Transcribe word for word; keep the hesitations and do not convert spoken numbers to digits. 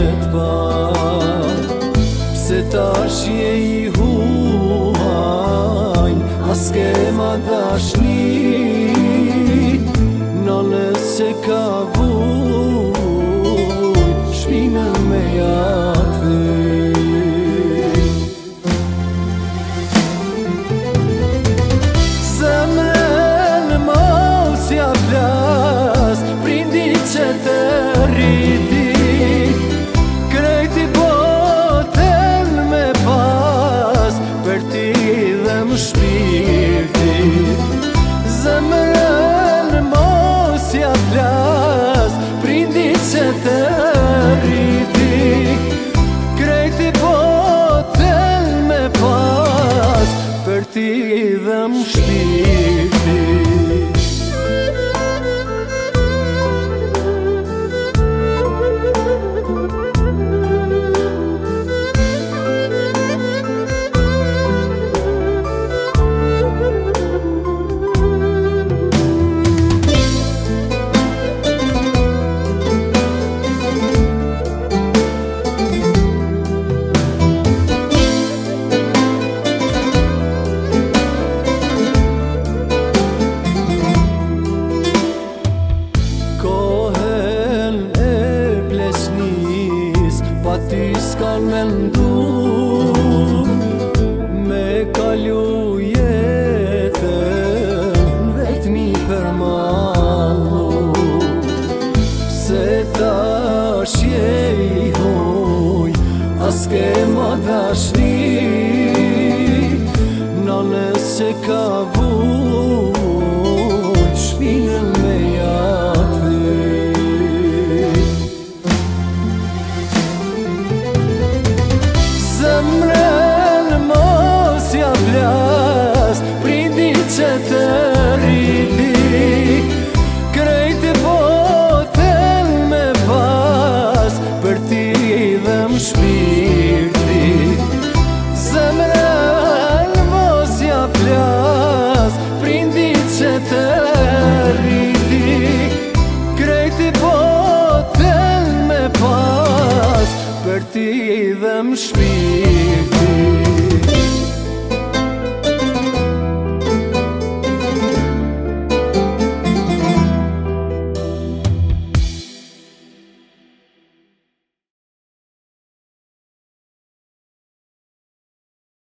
t'pa. Pse tash je i huaj, as ke ma dashni, nonës që ka vujt, shpinën me ja kthy. Zemrën mos ja plas, prindi që të rriti, krejti botën me pas, për ti dhe më shpirti. Zemrën mos ja plas, prindi që të rriti, krejti botën me pas, për ti dhe më shpirti. Pa ty s'kan me ndu, me kalu jetën vetëmi për mallu. Pse tash je i huj, as ke ma dashni, nonës që ka vujt, shpinën me ja kthy. Zemrën mos ja plas, prindi që të rriti, krejti botën me pas, për ti dhe më shpirti. Zemrën mos ja plas, prindi që të rriti, krejti botën me pas, për ti dhe më shpirti.